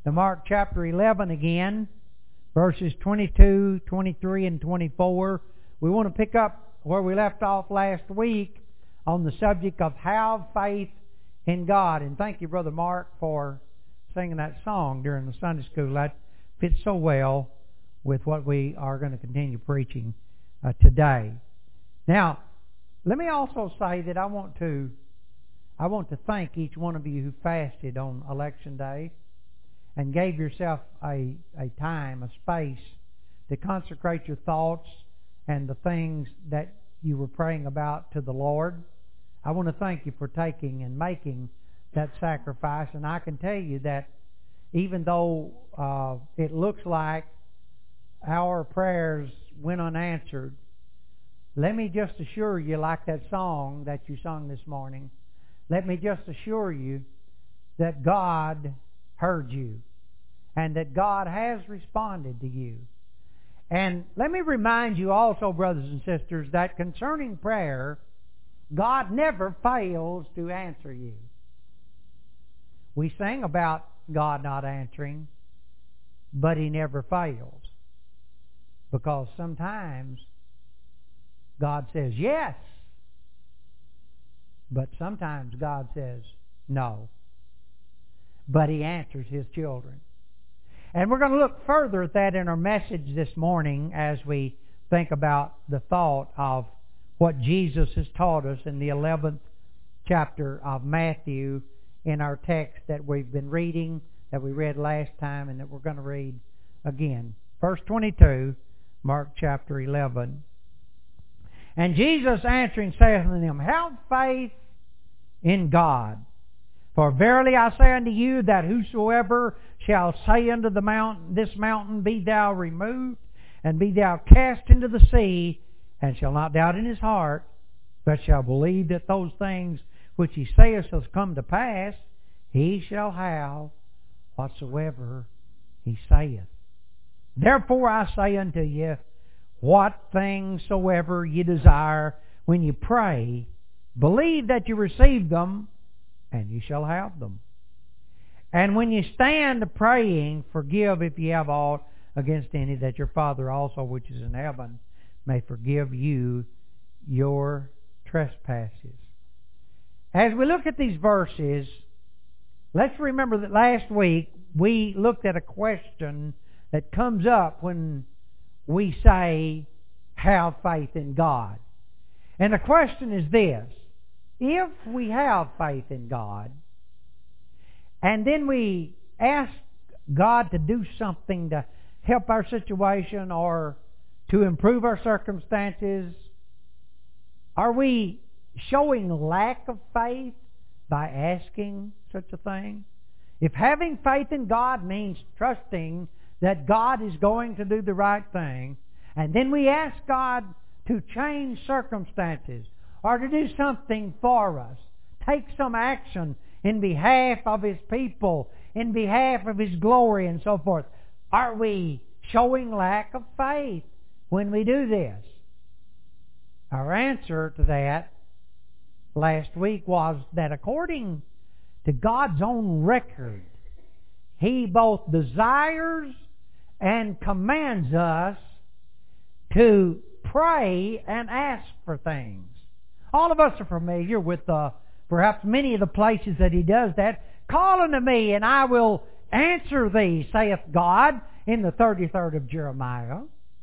to Mark chapter 11 again, verses 22, 23, and 24. We want to pick up where we left off last week on the subject of have faith in God. And thank you, Brother Mark, for singing that song during the Sunday school. That fits so well with what we are going to continue preaching today. Now, let me also say that I want to thank each one of you who fasted on Election Day and gave yourself a time, a space to consecrate your thoughts and the things that you were praying about to the Lord. I want to thank you for taking and making that sacrifice. And I can tell you that even though it looks like our prayers went unanswered, let me just assure you, like that song that you sung this morning, let me just assure you that God heard you and that God has responded to you. And let me remind you also, brothers and sisters, that concerning prayer, God never fails to answer you. We sing about God not answering, but He never fails. Because sometimes God says yes, but sometimes God says no. But He answers His children. And we're going to look further at that in our message this morning as we think about the thought of what Jesus has taught us in the 11th chapter of Matthew in our text that we've been reading, that we read last time, and that we're going to read again. Verse 22, Mark chapter 11. And Jesus answering saith unto them, have faith in God. For verily I say unto you that whosoever shall say unto this mountain, be thou removed, and be thou cast into the sea, and shall not doubt in his heart, but shall believe that those things which he saith shall come to pass, he shall have whatsoever he saith. Therefore I say unto you, what things soever ye desire when you pray, believe that you receive them, and you shall have them. And when you stand praying, forgive if ye have aught against any, that your Father also which is in heaven may forgive you your trespasses. As we look at these verses, let's remember that last week we looked at a question that comes up when we say, have faith in God. And the question is this: if we have faith in God, and then we ask God to do something to help our situation or to improve our circumstances, are we showing lack of faith by asking such a thing? If having faith in God means trusting that God is going to do the right thing, and then we ask God to change circumstances or to do something for us, take some action in behalf of His people, in behalf of His glory and so forth, are we showing lack of faith when we do this? Our answer to that last week was that according to God's own record, He both desires and commands us to pray and ask for things. All of us are familiar with perhaps many of the places that He does that. Call unto me, and I will answer thee, saith God, in the 33rd of Jeremiah.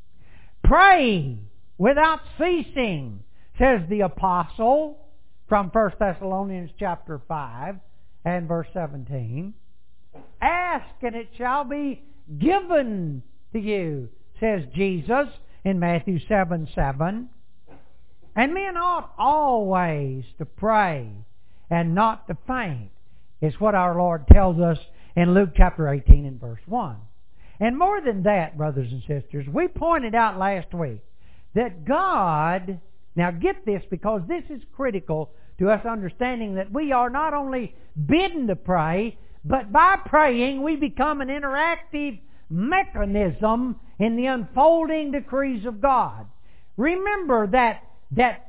Pray without ceasing, says the apostle from 1 Thessalonians chapter 5 and verse 17. Ask, and it shall be given to you, says Jesus in Matthew 7:7. And men ought always to pray and not to faint, is what our Lord tells us in Luke chapter 18 and verse 1. And more than that, brothers and sisters, we pointed out last week that God, now get this because this is critical to us understanding that we are not only bidden to pray, but by praying we become an interactive mechanism in the unfolding decrees of God. Remember that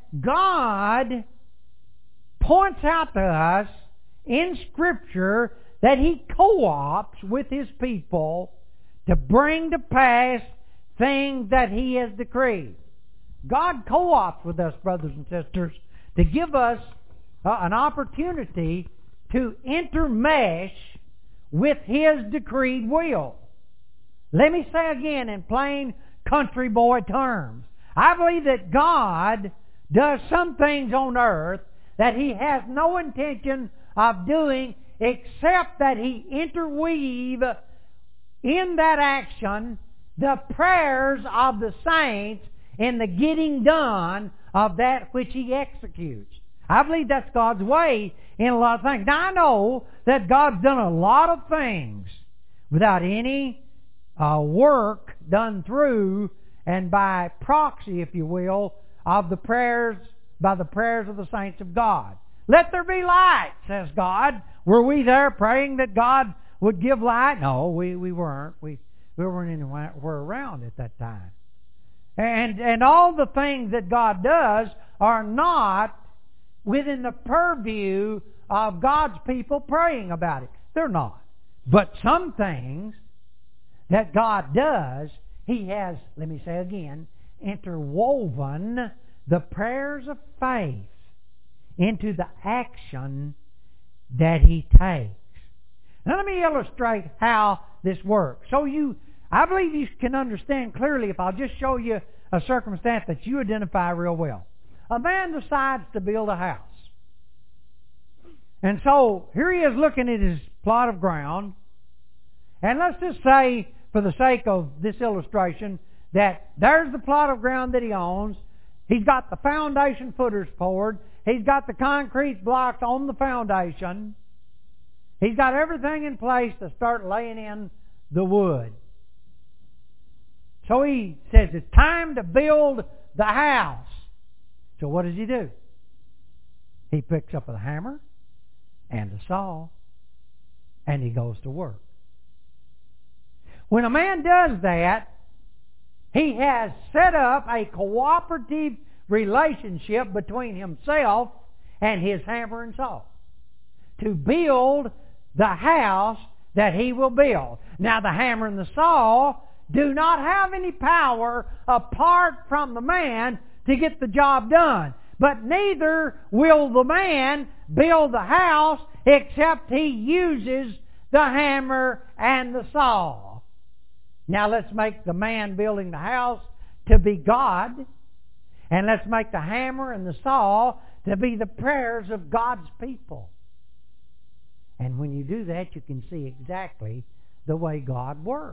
God points out to us in Scripture that He co-ops with His people to bring to pass things that He has decreed. God co-ops with us, brothers and sisters, to give us an opportunity to intermesh with His decreed will. Let me say again in plain country boy terms. I believe that God does some things on earth that He has no intention of doing except that He interweave in that action the prayers of the saints in the getting done of that which He executes. I believe that's God's way in a lot of things. Now I know that God's done a lot of things without any work done through and by proxy, if you will, of the prayers, by the prayers of the saints of God. Let there be light, says God. Were we there praying that God would give light? No, we weren't. We weren't anywhere around at that time. And all the things that God does are not within the purview of God's people praying about it. They're not. But some things that God does, He has, let me say again, interwoven the prayers of faith into the action that He takes. Now let me illustrate how this works. I believe you can understand clearly if I'll just show you a circumstance that you identify real well. A man decides to build a house. And so here he is looking at his plot of ground. And let's just say, for the sake of this illustration, that there's the plot of ground that he owns. He's got the foundation footers poured. He's got the concrete blocks on the foundation. He's got everything in place to start laying in the wood. So he says, it's time to build the house. So what does he do? He picks up a hammer and a saw, and he goes to work. When a man does that, he has set up a cooperative relationship between himself and his hammer and saw to build the house that he will build. Now the hammer and the saw do not have any power apart from the man to get the job done. But neither will the man build the house except he uses the hammer and the saw. Now let's make the man building the house to be God, and let's make the hammer and the saw to be the prayers of God's people. And when you do that, you can see exactly the way God works.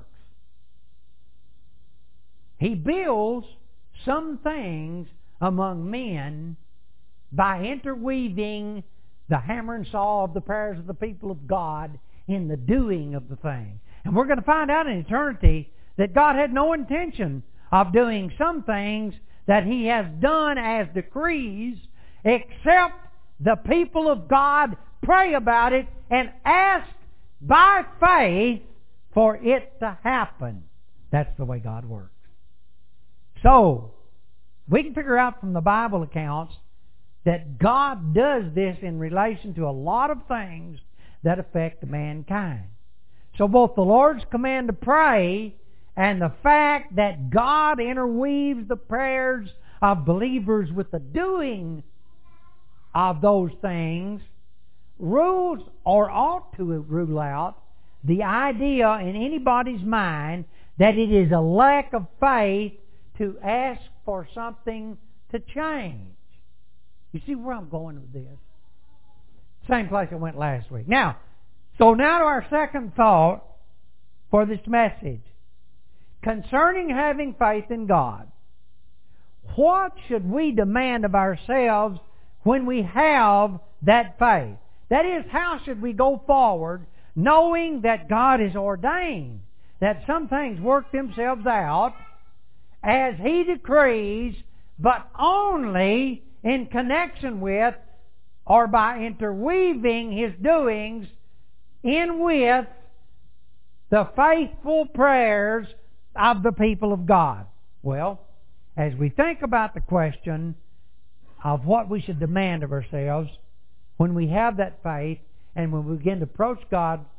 He builds some things among men by interweaving the hammer and saw of the prayers of the people of God in the doing of the thing. And we're going to find out in eternity that God had no intention of doing some things that He has done as decrees, except the people of God pray about it and ask by faith for it to happen. That's the way God works. So, we can figure out from the Bible accounts that God does this in relation to a lot of things that affect mankind. So both the Lord's command to pray and the fact that God interweaves the prayers of believers with the doing of those things rules or ought to rule out the idea in anybody's mind that it is a lack of faith to ask for something to change. You see where I'm going with this? Same place I went last week. Now to our second thought for this message. Concerning having faith in God. What should we demand of ourselves when we have that faith? That is, how should we go forward knowing that God has ordained that some things work themselves out as He decrees, but only in connection with or by interweaving His doings in with the faithful prayers of the people of God? Well, as we think about the question of what we should demand of ourselves when we have that faith and when we begin to approach God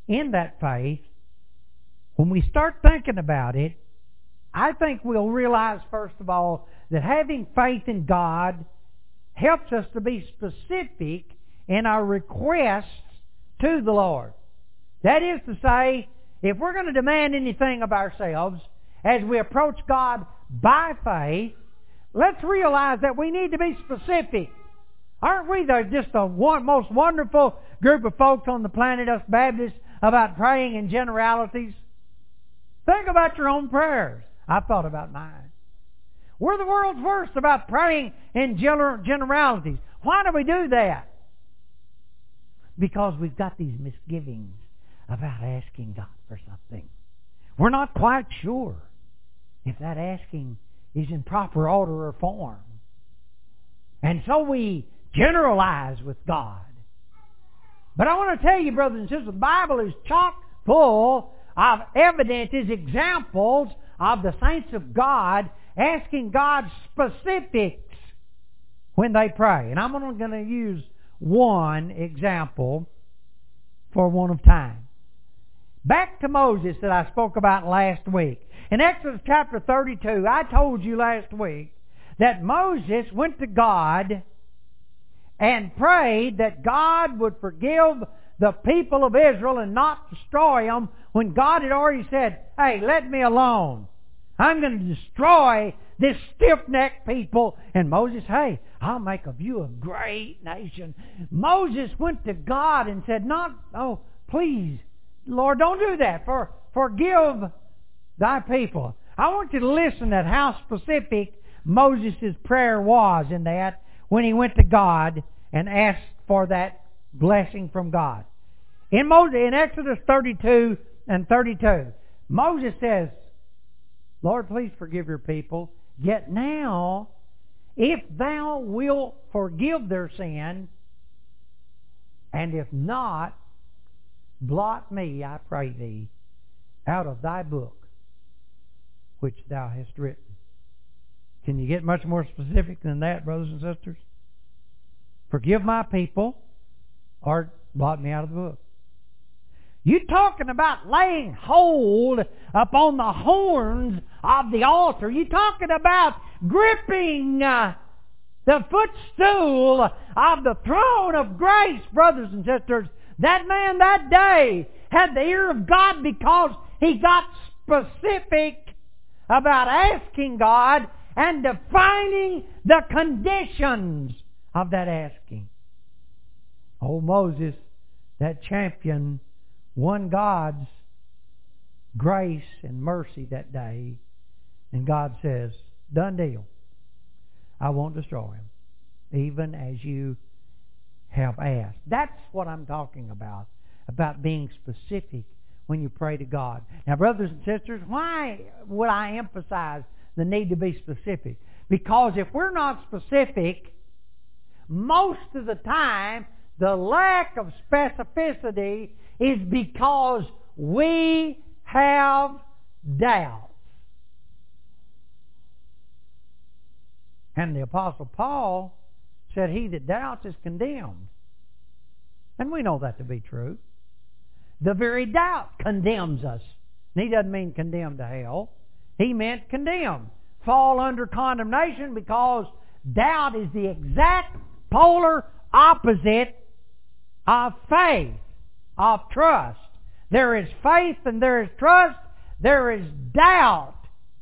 in that faith, when we start thinking about it, I think we'll realize, first of all, that having faith in God helps us to be specific in our requests to the Lord. That is to say, if we're going to demand anything of ourselves as we approach God by faith, let's realize that we need to be specific. Aren't we just the most wonderful group of folks on the planet, us Baptists, about praying in generalities? Think about your own prayers. I've thought about mine. We're the world's worst about praying in generalities. Why do we do that? Because we've got these misgivings about asking God for something. We're not quite sure if that asking is in proper order or form. And so we generalize with God. But I want to tell you, brothers and sisters, the Bible is chock full of evidences, examples of the saints of God asking God specifics when they pray. And I'm only going to use one example for want of time. Back to Moses that I spoke about last week. In Exodus chapter 32, I told you last week that Moses went to God and prayed that God would forgive the people of Israel and not destroy them when God had already said, hey, let me alone. I'm going to destroy this stiff-necked people. And Moses, hey, I'll make of you a great nation. Moses went to God and said, please, Lord, don't do that. Forgive thy people. I want you to listen at how specific Moses' prayer was in that when he went to God and asked for that blessing from God. In Exodus 32 and 32, Moses says, Lord, please forgive your people. Yet now, if thou wilt forgive their sin, and if not, blot me, I pray thee, out of thy book, which thou hast written. Can you get much more specific than that, brothers and sisters? Forgive my people, or blot me out of the book. You're talking about laying hold upon the horns of the altar. You're talking about gripping the footstool of the throne of grace, brothers and sisters. That man that day had the ear of God because he got specific about asking God and defining the conditions of that asking. Oh, Moses, that champion, won God's grace and mercy that day. And God says, done deal. I won't destroy him, even as you have asked. That's what I'm talking about being specific when you pray to God. Now, brothers and sisters, why would I emphasize the need to be specific? Because if we're not specific, most of the time, the lack of specificity is because we have doubts. And the Apostle Paul said, he that doubts is condemned. And we know that to be true. The very doubt condemns us. And he doesn't mean condemned to hell. He meant condemned. Fall under condemnation because doubt is the exact polar opposite of faith, of trust. There is faith and there is trust. There is doubt.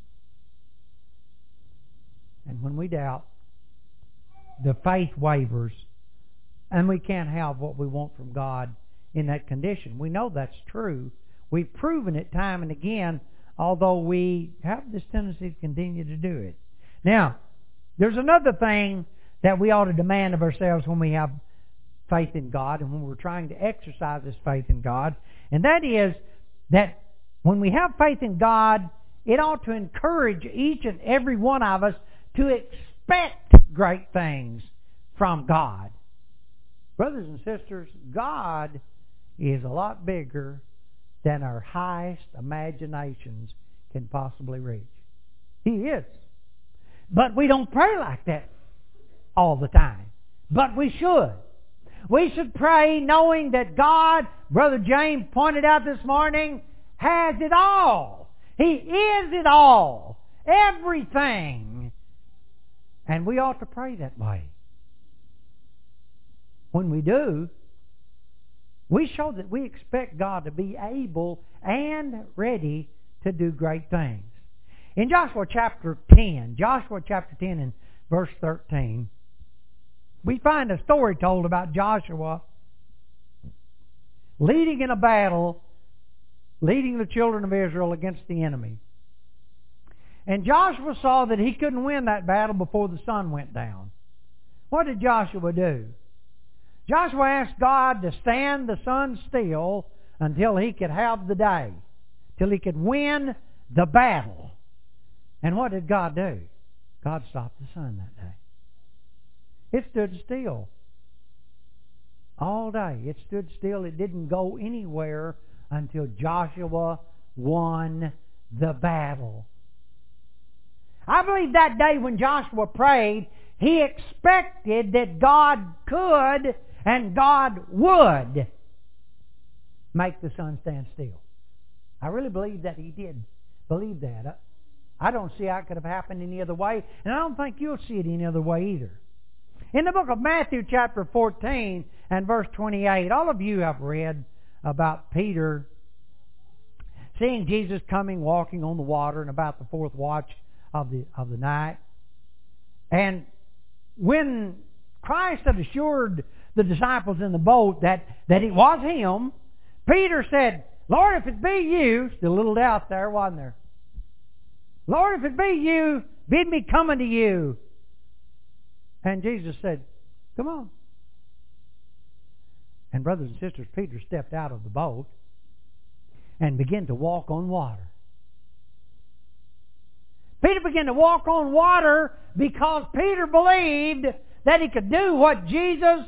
And when we doubt, the faith wavers, and we can't have what we want from God in that condition. We know that's true. We've proven it time and again, although we have this tendency to continue to do it. Now, there's another thing that we ought to demand of ourselves when we have faith in God and when we're trying to exercise this faith in God, and that is that when we have faith in God, it ought to encourage each and every one of us to expect great things from God. Brothers and sisters, God is a lot bigger than our highest imaginations can possibly reach. He is. But we don't pray like that all the time. But we should. We should pray knowing that God, Brother James pointed out this morning, has it all. He is it all. Everything. And we ought to pray that way. When we do, we show that we expect God to be able and ready to do great things. In Joshua chapter 10 and verse 13, we find a story told about Joshua leading in a battle, leading the children of Israel against the enemy. And Joshua saw that he couldn't win that battle before the sun went down. What did Joshua do? Joshua asked God to stand the sun still until he could have the day, till he could win the battle. And what did God do? God stopped the sun that day. It stood still all day. It stood still. It didn't go anywhere until Joshua won the battle. I believe that day when Joshua prayed, he expected that God could and God would make the sun stand still. I really believe that he did believe that. I don't see how it could have happened any other way, and I don't think you'll see it any other way either. In the book of Matthew chapter 14 and verse 28, all of you have read about Peter seeing Jesus coming, walking on the water, and about the fourth watch of the night. And when Christ had assured the disciples in the boat that it was him, Peter said, Lord, if it be you, still a little doubt there, wasn't there? Lord, if it be you, bid me come unto you. And Jesus said, come on. And brothers and sisters, Peter stepped out of the boat and began to walk on water. Peter began to walk on water because Peter believed that he could do what Jesus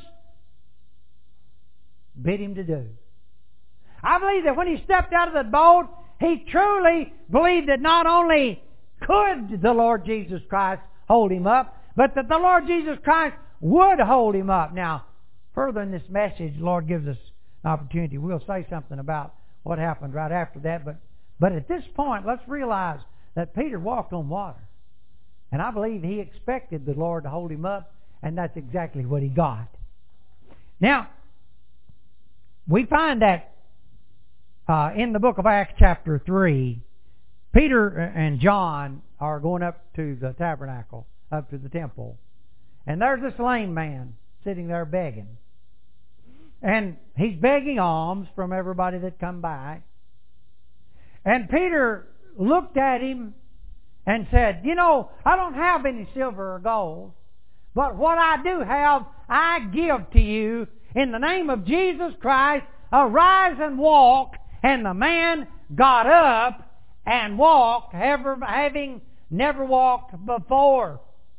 bid him to do. I believe that when he stepped out of the boat, he truly believed that not only could the Lord Jesus Christ hold him up, but that the Lord Jesus Christ would hold him up. Now, further in this message, the Lord gives us an opportunity. We'll say something about what happened right after that, but at this point, let's realize that Peter walked on water. And I believe he expected the Lord to hold him up, and that's exactly what he got. Now, we find that in the book of Acts chapter 3, Peter and John are going up to the tabernacle, up to the temple. And there's this lame man sitting there begging. And he's begging alms from everybody that come by. And Peter looked at him and said, you know, I don't have any silver or gold, but what I do have, I give to you. In the name of Jesus Christ, arise and walk. And the man got up and walked, having never walked before.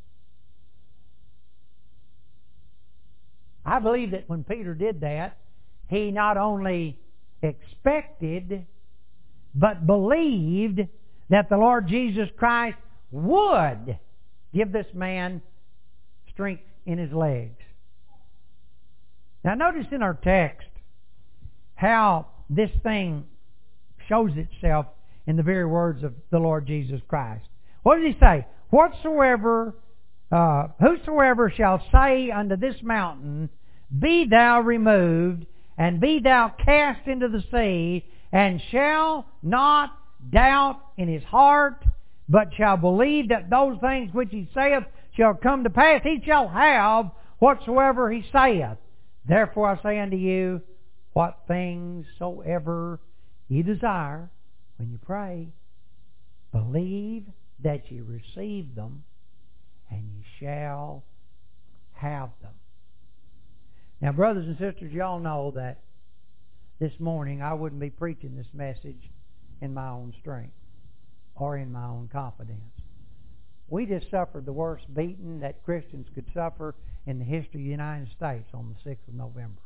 I believe that when Peter did that, he not only expected, but believed that the Lord Jesus Christ would give this man strength in his legs. Now notice in our text how this thing shows itself in the very words of the Lord Jesus Christ. What does he say? Whosoever shall say unto this mountain, be thou removed, and be thou cast into the sea, and shall not doubt in his heart, but shall believe that those things which he saith shall come to pass, he shall have whatsoever he saith. Therefore I say unto you, what things soever ye desire, when you pray, believe that ye receive them, and ye shall have them. Now, brothers and sisters, y'all know that this morning I wouldn't be preaching this message in my own strength or in my own confidence. We just suffered the worst beating that Christians could suffer in the history of the United States on the 6th of November.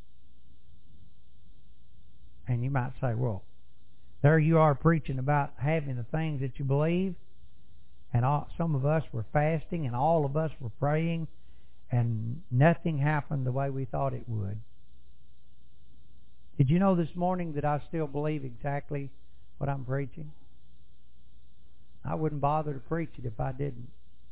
And you might say, well, there you are preaching about having the things that you believe, and some of us were fasting, and all of us were praying, and nothing happened the way we thought it would. Did you know this morning that I still believe exactly what I'm preaching? I wouldn't bother to preach it if I didn't.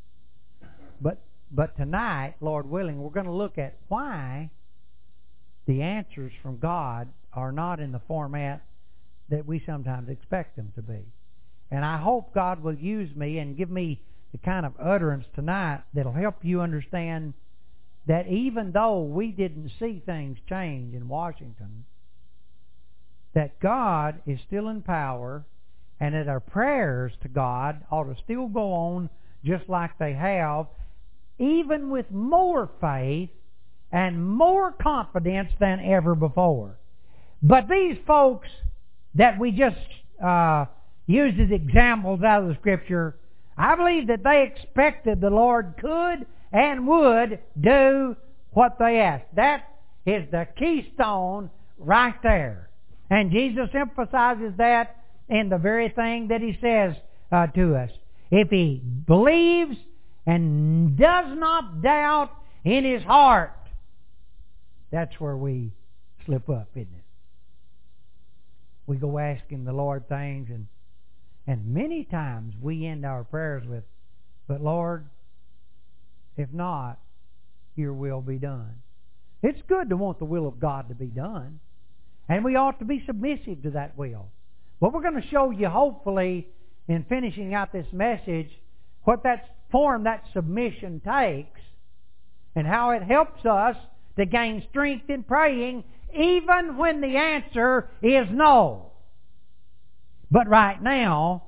But tonight, Lord willing, we're going to look at why the answers from God are not in the format that we sometimes expect them to be. And I hope God will use me and give me the kind of utterance tonight that'll help you understand that even though we didn't see things change in Washington, that God is still in power, and that our prayers to God ought to still go on just like they have, even with more faith and more confidence than ever before. But these folks that we just used as examples out of the Scripture, I believe that they expected the Lord could and would do what they asked. That is the keystone right there. And Jesus emphasizes that in the very thing that He says to us. If he believes and does not doubt in his heart, that's where we slip up, isn't it? We go asking the Lord things, and many times we end our prayers with, but Lord, if not, your will be done. It's good to want the will of God to be done, and we ought to be submissive to that will. But we're going to show you, hopefully, in finishing out this message, what that form that submission takes, and how it helps us to gain strength in praying, even when the answer is no. But right now,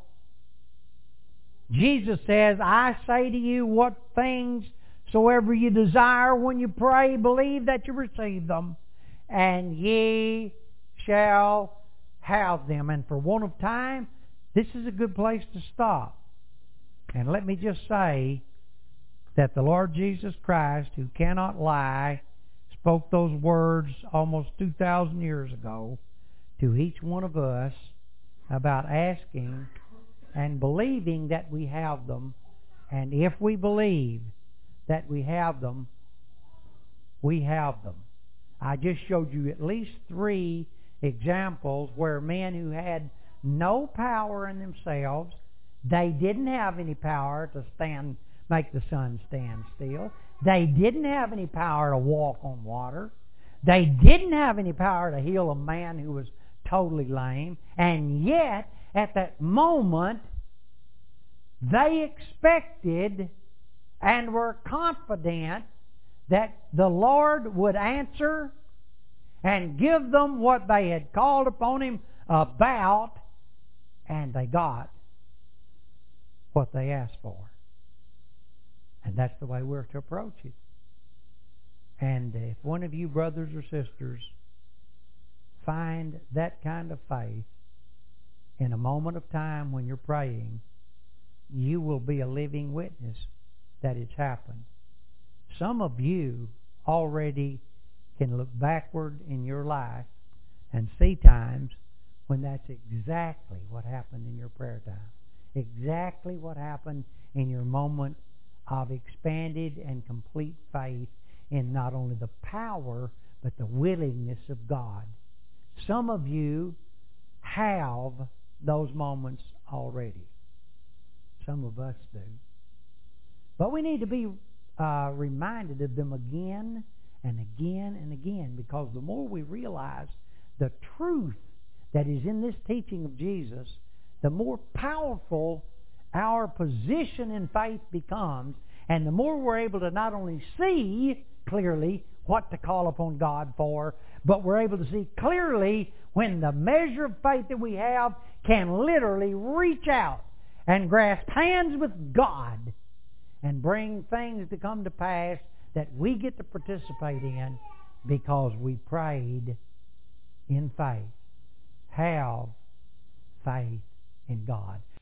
Jesus says, I say to you, what things soever you desire when you pray, believe that you receive them, and ye shall have them. And for want of time, this is a good place to stop. And let me just say that the Lord Jesus Christ, who cannot lie, spoke those words almost 2,000 years ago to each one of us about asking and believing that we have them. And if we believe that we have them, we have them. I just showed you at least 3 examples where men who had no power in themselves, they didn't have any power to make the sun stand still. They didn't have any power to walk on water. They didn't have any power to heal a man who was totally lame. And yet, at that moment, they expected and were confident that the Lord would answer and give them what they had called upon Him about, and they got what they asked for. And that's the way we're to approach it. And if one of you brothers or sisters find that kind of faith in a moment of time when you're praying, you will be a living witness that it's happened. Some of you already can look backward in your life and see times when that's exactly what happened in your prayer time. Exactly what happened in your moment of expanded and complete faith in not only the power but the willingness of God. Some of you have those moments already. Some of us do. But we need to be reminded of them again and again and again, because the more we realize the truth that is in this teaching of Jesus, the more powerful our position in faith becomes, and the more we're able to not only see clearly what to call upon God for, but we're able to see clearly when the measure of faith that we have can literally reach out and grasp hands with God and bring things to come to pass that we get to participate in because we prayed in faith. Have faith in God.